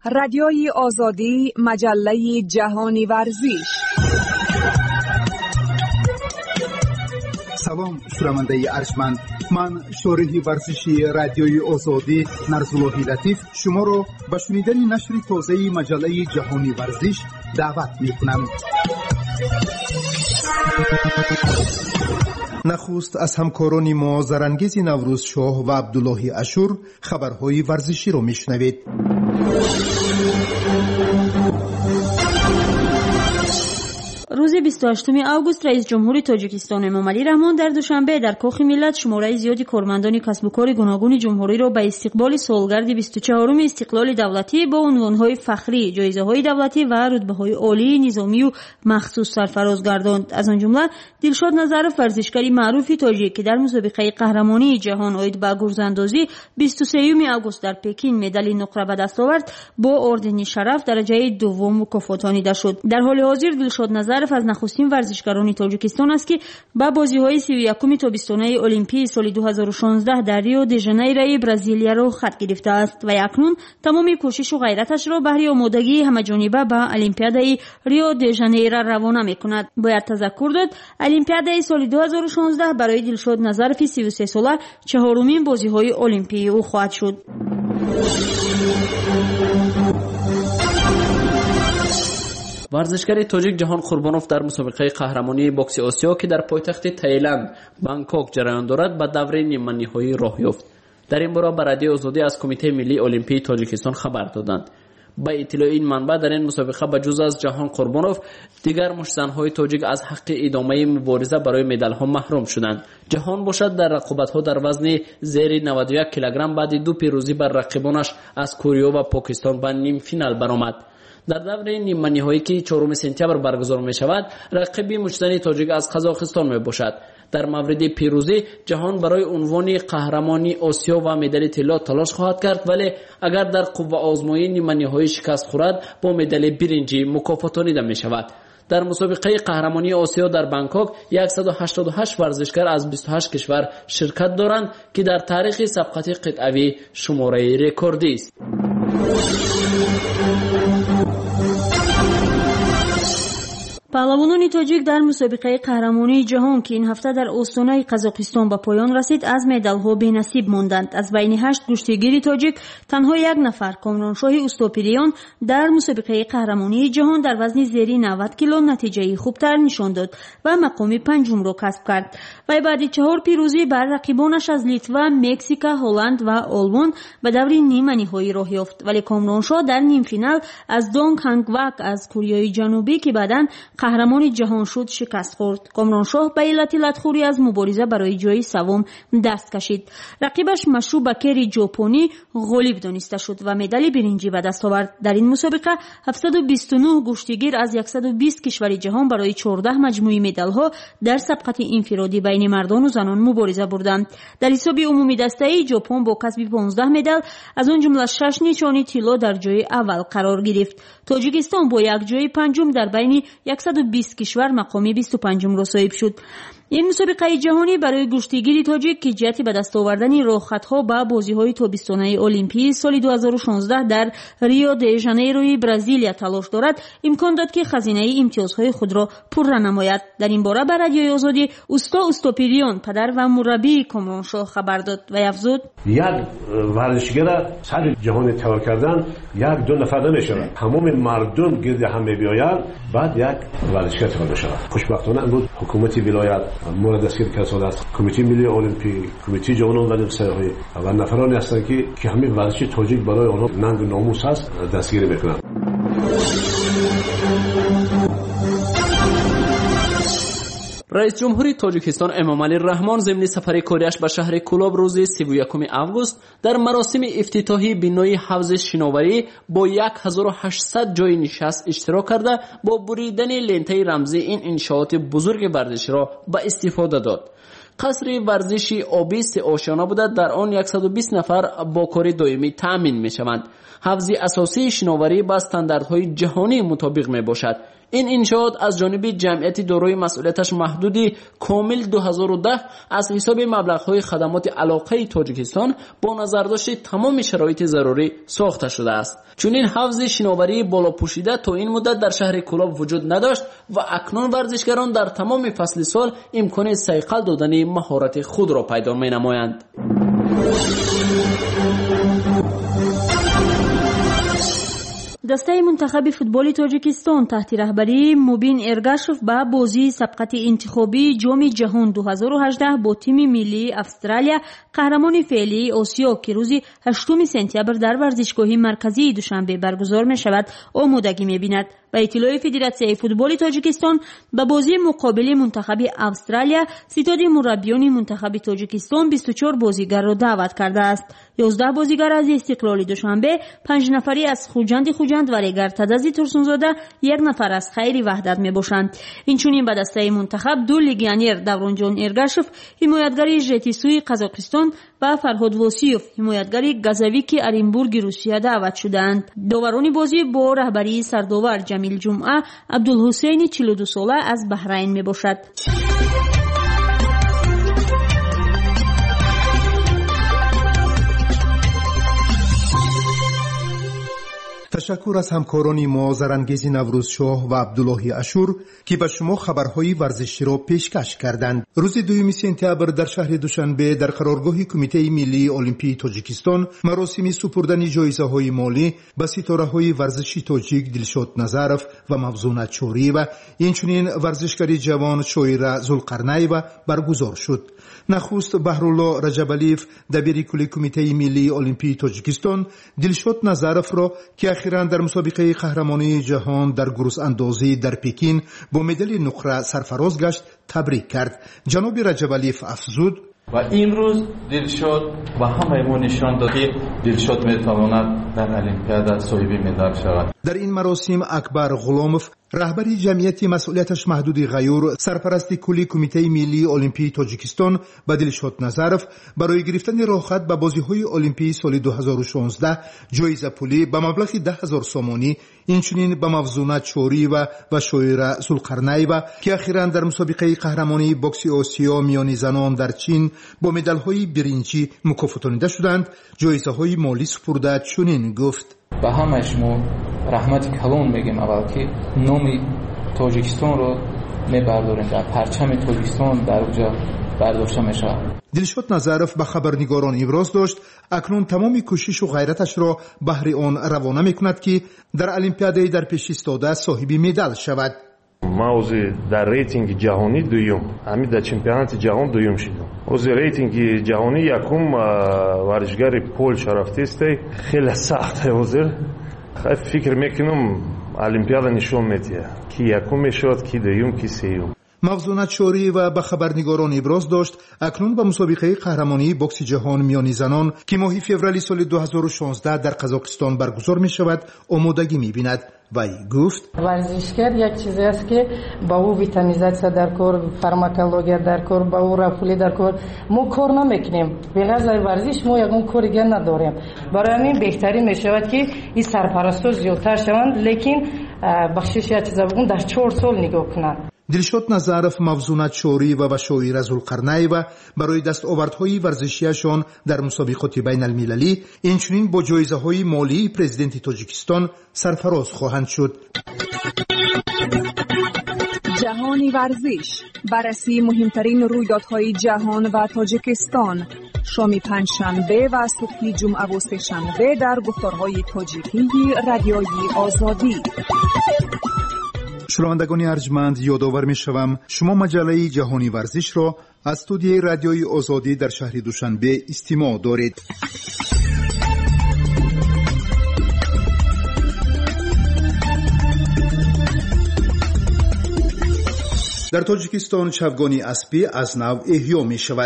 رادیوی آزادی، مجله جهانی ورزش. سلام شنونده ارجمند، من شارح ورزشی رادیوی آزادی نرزاللهی لطیف شما را به شنیدن نشر تازه مجله جهانی ورزش دعوت می‌کنم. نخست از همکاران ما زرانگیز نوروز شاه و عبدالله اشور خبرهای ورزشی را میشنوید. روز 28 آگوست رئیس جمهور تاجیکستان امامعلی رحمان در دوشنبه در کاخ ملت شماره زیادی کارمندان کسب و کار گوناگون جمهوری را به استقبال سالگرد 24 استقلال دولتی با عنوانهای فخری، جایزه‌های دولتی و رتبه‌های عالی نظامی و مخصوص سرفراز گرداند. از آن جمله دلشاد نظرف ورزشکاری معروف تاجیک که در مسابقه قهرمانی جهان عاید به گرزاندازی 23 آگوست در پکین مدال نقره به دست آورد، با اردن شرف درجه دوم مکافاتانیده شد. در حال حاضر دلشاد نظرف از نخستین ورزشکاران تاجیکستان است که با بازی‌های 31 تابستانه المپیک سال 2016 در ریو دی ژانیرو برزیلیا را خط گرفته است و اکنون تمام کوشش و غیرتش را بهر آمادگی همه‌جانبه به المپیادای ریو دی ژانیرو روانه می‌کند. باید تذکر داد المپیادای سال 2016 برای دلشاد نظرف 33 ساله چهارمین بازی‌های المپیک او خواهد شد. ورزشکار تاجیک جهان قربانوف در مسابقه قهرمانی بوکس آسیا که در پایتخت تایلند بانکوک جریان دارد به دوره نیمه نهایی راه یافت. در این باره به رادیو آزادی از کمیته ملی المپیک تاجیکستان خبر دادند. با اطلاع این منبع در این مسابقه به جز از جهان قربانوف دیگر مشتزن‌های تاجیک از حق ادامه مبارزه برای مدال‌ها محروم شدند. جهان باشد در رقابت‌ها در وزن زیر 91 کیلوگرم بعد دو پیروزی بر رقیبانش از کره و پاکستان به نیم فینال برآمد. در دوره نیمه نهایی که 4 سپتامبر برگزار می شود، رقیب مشتزن تاجیک از قزاقستان می باشد. در مورد پیروزی جهان برای عنوان قهرمانی آسیا و مدال طلا تلاش خواهد کرد، ولی اگر در قوه آزمایی نیمه نهایی شکست خورد با مدال برنجی مکافاتانیده می شود. در مسابقه قهرمانی آسیا در بانکوک 188 ورزشکار از 28 کشور شرکت دارند که در تاریخ سبقت قطعی شماره رکوردی است. پهلوانان تاجیک در مسابقه قهرمانی جهان که این هفته در استانه قزاقستان به پایان رسید از مدال‌ها بی‌نصیب ماندند. از بین 8 کشتیگیر تاجیک تنها یک نفر، کامرانشاه اوستوپیریان، در مسابقه قهرمانی جهان در وزن زیر 90 کیلو نتیجه خوبتر نشان داد و مقام پنجم را کسب کرد. و بعد 4 پیروزی بر رقیبانش از لیتوا، مکزیک، هلند و آلمان به دور نیمه نهایی راه یافت، ولی کامرانشاه در نیم فینال از دونگ هانگوک از کره جنوبی که بعداً قهرمان جهان شد شکست خورد. کامرانشاه به علت لطخوری از مبارزه برای جای سوم دست کشید. رقیبش مشروع بکری ژاپنی غالب دانسته شد و مدال برنجی به دست آورد. در این مسابقه 729 گشتیگیر از 120 کشور جهان برای 14 مجموعه مدال‌ها در سبقت انفرادی بین مردان و زنان مبارزه بردند. در حساب عمومی دسته ژاپن با کسب 15 مدال از آن جمله 6 نشانی طلا در جای اول قرار گرفت. تاجیکستان با یک جای پنجم در بین 120 کشور مقام 25م را صاحب شد. این مسابقه جهانی برای گشتیگیری تاجیک که جهت به دست آوردن راهخطها به بازی‌های تابستانه المپیک سال 2016 در ریو دی ژانیرو برزیلیا تلاش دارد، امکان داد که خزینه امتیازهای خود را پررو نماید. در این باره به رادیوی آزادی اوستوپیریان، پدر و مربی کامرانشاه خبر داد و افزود: یک ورزشگر سر جهان تور کردن یک دو نفر نمی‌شود، تمام مردم گرد هم می‌آیند، بعد یک ورزشگر تور می‌شود. خوشبختانه امروز حکومت ولایت مورد دستگیر کسان است، کمیته ملی المپیک، کمیته جوانان و نوسایی و نفرانی هستند که همین ورزش تاجیک برای آنها ننگ و ناموس است دستگیری میکنند. رئیس جمهوری تاجیکستان امامعلی رحمان ضمن سفر کاریش به شهر کولاب روز 31 آگوست در مراسم افتتاحی بنای حوض شناوری با 1800 جای نشست اشتراک کرده با بریدن لنته رمزی این انشاءات بزرگ ورزشی را به استفاده داد. قصر ورزشی آبی 3 آشیانه بوده، در آن 120 نفر با کار دائمی تأمین می شوند. حوض اساسی شناوری با استانداردهای جهانی مطابق می باشد. این انشاءات از جانب جمعیت دارای مسئولیتش محدودی کامل 2010 از حساب مبلغ‌های خدمات علاقه تاجیکستان با نظرداشت تمام شرایط ضروری ساخته شده است. چون این حوض شناوری بالا پوشیده تا این مدت در شهر کولاب وجود نداشت و اکنون ورزشکاران در تمام فصل سال امکان صیقل دادن مهارت خود را پیدا می‌نمایند. دسته منتخب فوتبال تاجیکستان تحت رهبری موبین ارگاشف با بازی سبقت انتخابی جام جهان 2018 با تیم ملی استرالیا قهرمان فعلی آسیا که روز 8 سپتامبر در ورزشگاه مرکزی دوشنبه برگزار می شود آمادگی می بیند. و اطلاع فدراسیون فوتبال تاجیکستان به بازی مقابل منتخب استرالیا ستاد مربیان منتخب تاجیکستان 24 بازیگر را دعوت کرده است. 11 بازیگر از استقلال دوشنبه، 5 نفری از خوجند و ریگر تدزی ترسونزاده، 1 نفر از خیر وحدت می باشند. اینچنین به دسته منتخب 2 لیگیونر دورانجان ارگاشف، حمایتگر ژتیسوی قزاقستان و فرهاد واسیوف، حمایتگر گازاویک ارینبورگ روسیه دعوت شدند. داوران بازی با رهبری سرداور جمیل جمعه عبدالحسین 42 ساله از بحرین می باشد. تشکر از همکاران ما زرانگیز نوروزشاه و عبدالله اشور که به شما خبرهای ورزشی را پیشکش کردند. روز 2 سپتامبر در شهر دوشنبه در قرارگاه کمیته ملی المپی تاجیکستان مراسم سپردن جایزه‌های مالی به ستاره‌های ورزشی تاجیک دلشاد نظرف و مفزون چوری و اینچنین ورزشکار جوان شویره ذوالقرنی‌وا برگزار شد. نخست بهرالله رجبالیف دبیر کل کمیته ملی المپی تاجیکستان دلشاد نظرف را که اخیراً در مسابقه قهرمانی جهان در گروس اندازی در پکین با مدال نقره سرفراز گشت تبریک کرد. جناب رجبالیف افزود: و امروز دلشاد و همه ما نشان داد که دلشاد میتواند در المپیاد صاحب مدال شود. در این مراسم اکبر غلاموف رهبری جمعیت مسئولیتش محدود غیور سرپرست کلی کمیته ملی المپی تاجیکستان به دلشاد نظرف برای گرفتن راهخط به بازی‌های المپی سال 2016 جایزه پولی به مبلغ 10,000 سومانی، اینچنین به مفزونه چوری و شویره ذوالقرنی‌وا که اخیراً در مسابقه قهرمانی بوکس آسیا میان زنان در چین با مدال‌های برنجی مکافاتانیده شدند، جایزه‌های مالی سپرده. چنین گفت: به همه شما رحمت کلان میگیم اول که نام تاجیکستان رو میبرداریم، در پرچم تاجیکستان در اونجا برداشته میشه. دلشاد نظرف به خبرنگاران ابراز داشت اکنون تمام کوشش و غیرتش را بهر آن روانه میکند که در المپیاد در پیش ایستاده صاحب مدال شود. ما اوزی در ریتینگ جهانی دویم، همین در چمپیونات جهان دویم شدم. اوزی ریتینگ جهانی یکم ورزشکار پولش رفته است، خیلی سخته. اوزی فکر میکنم المپیاد نشون میده کی یکم میشود، کی دویم، کی سوم. مفزونه چوری و به خبرنگاران ابراز داشت اکنون به مسابقه قهرمانی بوکس جهان میان زنان که ماه فوریه سال 2016 در قزاقستان برگزار می شود آمادگی می بیند. و گفت: ورزشکار یک چیزی است که با او ویتامینیزاسیا در کار، فارماکولوژی در کار، با او رفولی در کار ما کار نمیکنیم. به غیر ورزش ما یگان کاری دیگر نداریم. برای همین بهترین می شود که این سرپرستا زیادتر شوند، لیکن بخشش یک چیزا بگم در 4 سال نگاه کنند. دلشاد نظرف مفزونه چوری و شویره ذوالقرنی‌وا برای دستاوردهای ورزشیشان در مسابقات بین المللی اینچنین با جایزه‌های مالی پرزیدنت تاجیکستان سرفراز خواهند شد. جهانی ورزش، بررسی مهمترین رویدادهای جهان و تاجیکستان، شام پنجشنبه و صبح جمعه و سه‌شنبه در گفتارهای تاجیکی رادیوی آزادی. شنوندگان ارجمند، یادآور می‌شوم شما مجله جهانی ورزش را از استودیوی رادیوی آزادی در شهر دوشنبه استماع دارید. در تاجیکستان چوگانی اسبی از نو احیا می شود.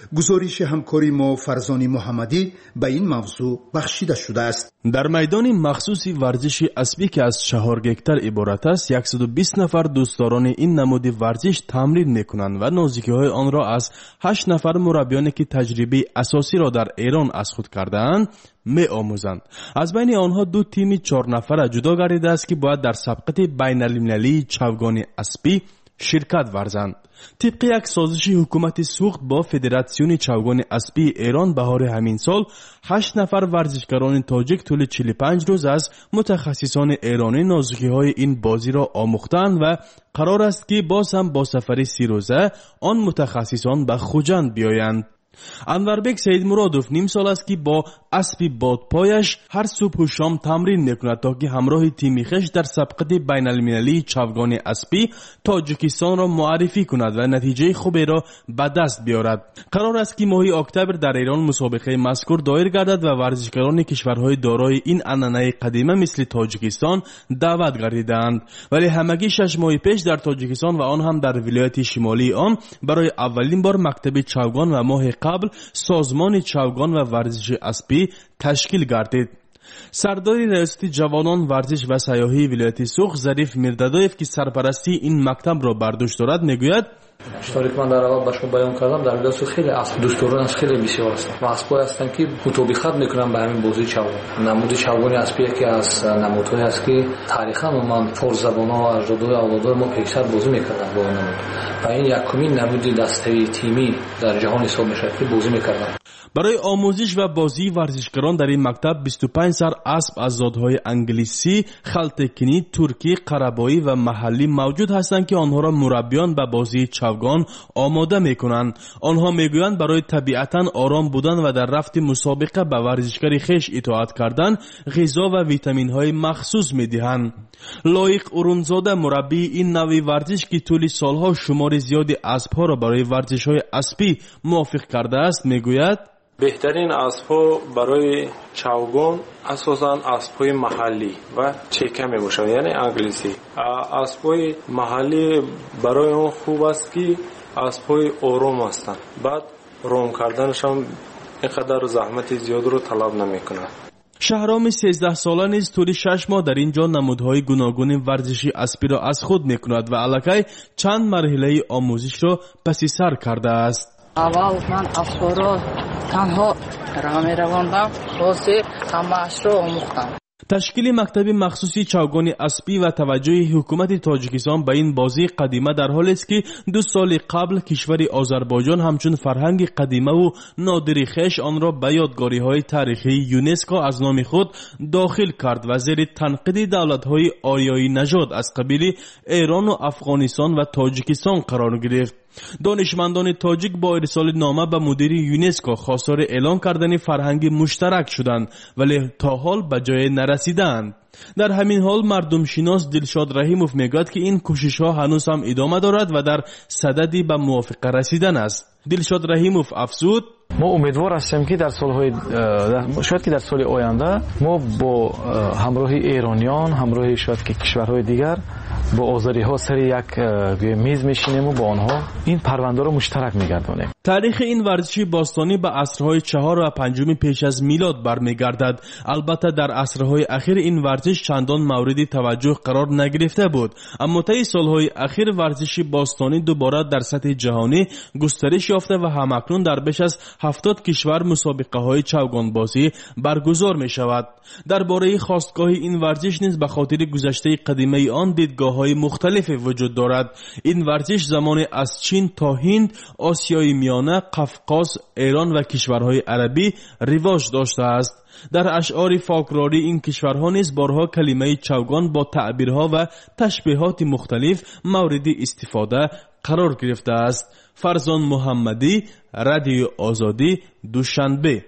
گزارش همکاری ما فرزان محمدی به این موضوع بخشیده شده است. در میدان مخصوصی ورزش اسبی که از 4 گکتر عبارت است 120 نفر دوستداران این نمود ورزش تمرین میکنند و نازکی‌های آن را از 8 نفر مربیانی که تجربه اساسی را در ایران از خود کرده‌اند می‌آموزند. از بین آنها 2 تیم 4 نفره جدا گردیده است که باید در سبقت بین‌المللی چوگان اسبی شرکت ورزند. طبق یک سازش حکومت سوخت با فدراسیون چوگان اسبی ایران بهار همین سال 8 نفر ورزشکاران تاجیک طول 45 روز از متخصصان ایرانی نازکی‌های این بازی را آموختند و قرار است که باز هم با سفر 30 روزه آن متخصصان به خوجند بیایند. انوربک سید مرادوف نیم سال است که با اسبی بادپایش هر صبح و شام تمرین میکند تا که همراه تیم خویش در سبقت بین‌المللی چوگان اسبی تاجیکستان را معرفی کند و نتیجه خوبی را به دست بیارد. قرار است که ماه اکتبر در ایران مسابقه مذکور دایر گردد و ورزشکاران کشورهای دارای این عنعنه قدیمه مثل تاجیکستان دعوت گردیدند، ولی همگی 6 ماه پیش در تاجیکستان و آن هم در ولایت شمالی آن برای اولین بار مکتب چوگان و ماه قبل سازمان چوگان و ورزش اسبی تشکیل گردید. سردار ریاست جوانان ورزش و سیاحی ولایت سوخت ظریف میردادویف که سرپرستی این مکتب را بر دوش دارد میگوید اشتراک من در اول به شما بیان کردم در ولایت سوخت خیلی اسب دوستداران از خیلی بسیار هستند و اسبایی هستند که مطابقت میکنن به همین بازی چوگان. نمود چوگان اسبی یکی از نمودهایی است که تاریخا من فرزبان‌ها و اجدادهای اولاد ما پیشتر بازی میکردن با نمود و این یکمین نمود دسته تیمی در جهان حساب میشه که بازی میکردن. برای آموزش و بازی ورزشکاران در این مکتب 25 سر اسب از زادهای انگلیسی، خلطکنی، ترکی، قربایی و محلی موجود هستند که آنها را مربیان به بازی چوگان آماده میکنند. آنها میگویند برای طبیعتاً آرام بودن و در رفت مسابقه به ورزشکاری خویش اطاعت کردن غذا و ویتامین های مخصوص میدهند. لایق اورونزاده مربی این نوع ورزش که طول سالها شمار زیادی اسبها را برای ورزش های اسبی موافق کرده است میگوید بهترین اسب‌ها برای چوگان اساساً اسب‌های محلی و چکه میباشند، یعنی انگلیسی. اسب‌های محلی برای اون خوب است که اسب‌های آرام هستند، بعد رام کردنش هم اینقدر زحمت زیاد رو طلب نمیکنه. شهرام 13 ساله نیز طول 6 ماه در اینجا نمودهای گوناگون ورزشی اسبی را از خود میکند و الکی چند مرحله آموزش را پس سر کرده است. اول من اسبا را تنها راه می‌رفتم، بعد همه‌اش را آموختم. تشکیل مکتب مخصوصی چوگان اسبی و توجه حکومت تاجیکستان به این بازی قدیمه در حالی است که 2 سال قبل کشور آذربایجان همچون فرهنگ قدیمه و نادری خویش آن را به یادگاری‌های تاریخی یونسکو از نام خود داخل کرد و زیر تنقید دولت‌های آریایی نژاد از قبیل ایران و افغانستان و تاجیکستان قرار گرفت. دانشمندان تاجیک با ارسال نامه به مدیر یونسکو خواستار اعلان کردن فرهنگ مشترک شدند ولی تا حال به جای نرسیدند. در همین حال مردم شناس دلشاد رحیموف میگوید که این کوشش ها هنوز هم ادامه دارد و در صددی به موافقه رسیدن است. دلشاد رحیموف افزود ما امیدوار هستیم که در سالهای شاید که در سال آینده ما با همراهی ایرانیان، همراهی شاید که کشورهای دیگر با آذری ها سر یک میز میشینیم و با آنها این پرونده رو مشترک میگردانیم. تاریخ این ورزش باستانی به عصرهای 4 و 5 پیش از میلاد برمیگردد. البته در عصرهای اخیر این ورزش چندان مورد توجه قرار نگرفته بود، اما طی سالهای اخیر ورزش باستانی دوباره در سطح جهانی گسترش یافته و همکنون در بیش از 70 کشور مسابقه های چوگان بازی برگزار می شود. درباره خاستگاه این ورزش نیز به خاطر گذشته قدیمی آن دیدگاه های مختلف وجود دارد. این ورزش زمان از چین تا هند، آسیای میانه، قفقاز، ایران و کشورهای عربی رواج داشته است. در اشعار فولکلوری این کشورها نیز بارها کلمه چوگان با تعبیرها و تشبیهات مختلف مورد استفاده قرار گرفته است. فرزان محمدی، رادیو آزادی، دوشنبه.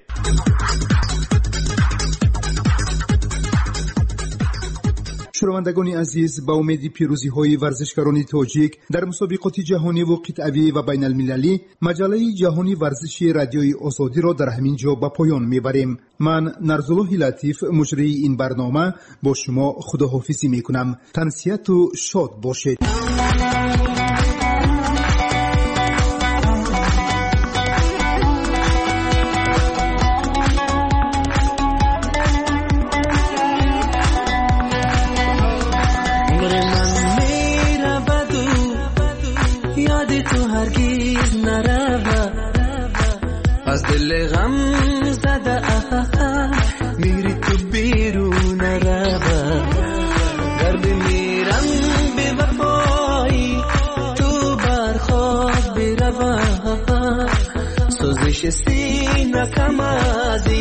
شنوندگان عزیز، با امید پیروزی های ورزشکاران تاجیک در مسابقات جهانی و قطعی و بین المللی، مجله جهانی ورزشی رادیوی آزادی را در همین جا به پایان میبریم. من نرزالله لطیف مجری این برنامه با شما خداحافظی میکنم. تنسیت و شاد باشید. دل غم زده میری تو بیرون روا درد میرم به وفایی تو برخواب بروا سوزش سینه کم از